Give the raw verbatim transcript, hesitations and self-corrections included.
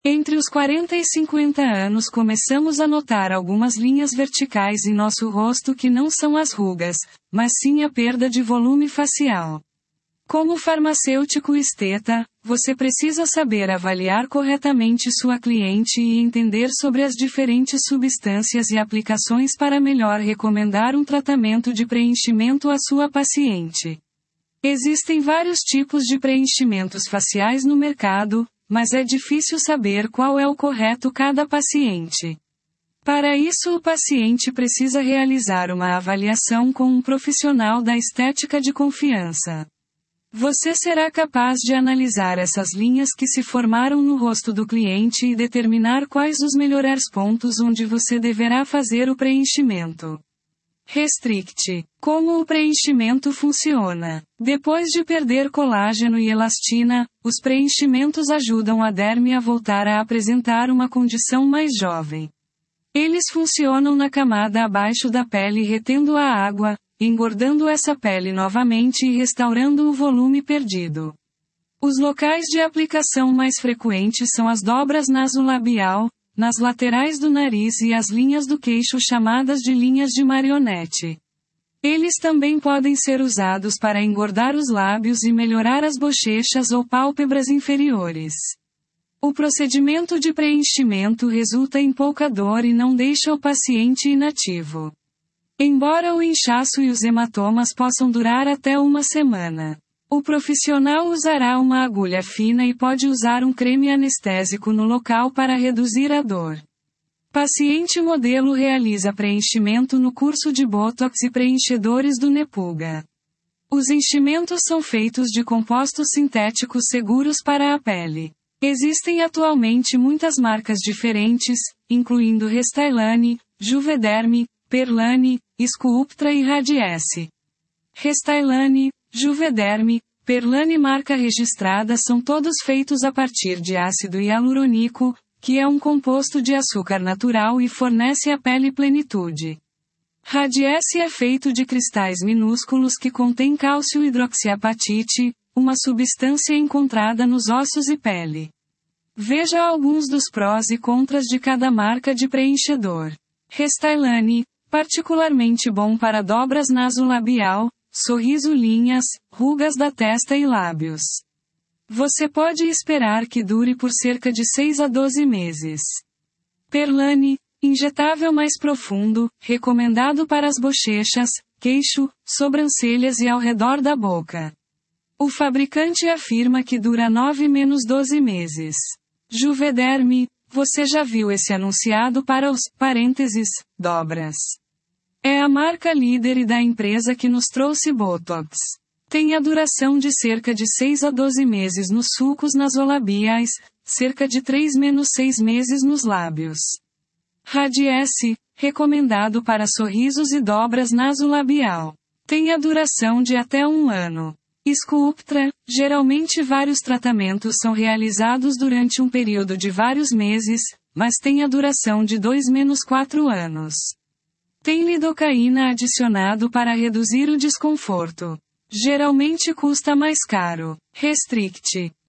Entre os quarenta e cinquenta anos começamos a notar algumas linhas verticais em nosso rosto que não são as rugas, mas sim a perda de volume facial. Como farmacêutico esteta, você precisa saber avaliar corretamente sua cliente e entender sobre as diferentes substâncias e aplicações para melhor recomendar um tratamento de preenchimento à sua paciente. Existem vários tipos de preenchimentos faciais no mercado, mas é difícil saber qual é o correto cada paciente. Para isso, o paciente precisa realizar uma avaliação com um profissional da estética de confiança. Você será capaz de analisar essas linhas que se formaram no rosto do cliente e determinar quais os melhores pontos onde você deverá fazer o preenchimento. Restrict. Como o preenchimento funciona? Depois de perder colágeno e elastina, os preenchimentos ajudam a derme a voltar a apresentar uma condição mais jovem. Eles funcionam na camada abaixo da pele retendo a água, engordando essa pele novamente e restaurando o volume perdido. Os locais de aplicação mais frequentes são as dobras nasolabial, nas laterais do nariz e as linhas do queixo chamadas de linhas de marionete. Eles também podem ser usados para engordar os lábios e melhorar as bochechas ou pálpebras inferiores. O procedimento de preenchimento resulta em pouca dor e não deixa o paciente inativo. Embora o inchaço e os hematomas possam durar até uma semana. O profissional usará uma agulha fina e pode usar um creme anestésico no local para reduzir a dor. Paciente modelo realiza preenchimento no curso de Botox e preenchedores do Nepulga. Os enchimentos são feitos de compostos sintéticos seguros para a pele. Existem atualmente muitas marcas diferentes, incluindo Restylane, Juvederm, Perlane, Sculptra e Radiesse. Restylane, Juvederm, Perlane marca registrada são todos feitos a partir de ácido hialurônico, que é um composto de açúcar natural e fornece à pele plenitude. Radiesse é feito de cristais minúsculos que contêm cálcio hidroxiapatite, uma substância encontrada nos ossos e pele. Veja alguns dos prós e contras de cada marca de preenchedor. Restylane, particularmente bom para dobras nasolabial, sorriso linhas, rugas da testa e lábios. Você pode esperar que dure por cerca de seis a doze meses. Perlane, injetável mais profundo, recomendado para as bochechas, queixo, sobrancelhas e ao redor da boca. O fabricante afirma que dura nove a doze meses. Juvederm, você já viu esse anunciado para os, parênteses, dobras. É a marca líder e da empresa que nos trouxe Botox. Tem a duração de cerca de seis a doze meses nos sulcos nasolabiais, cerca de três a seis meses nos lábios. Radiesse, recomendado para sorrisos e dobras nasolabial. Tem a duração de até um ano. Sculptra, geralmente vários tratamentos são realizados durante um período de vários meses, mas tem a duração de dois a quatro anos. Tem lidocaína adicionado para reduzir o desconforto. Geralmente custa mais caro. Restrict.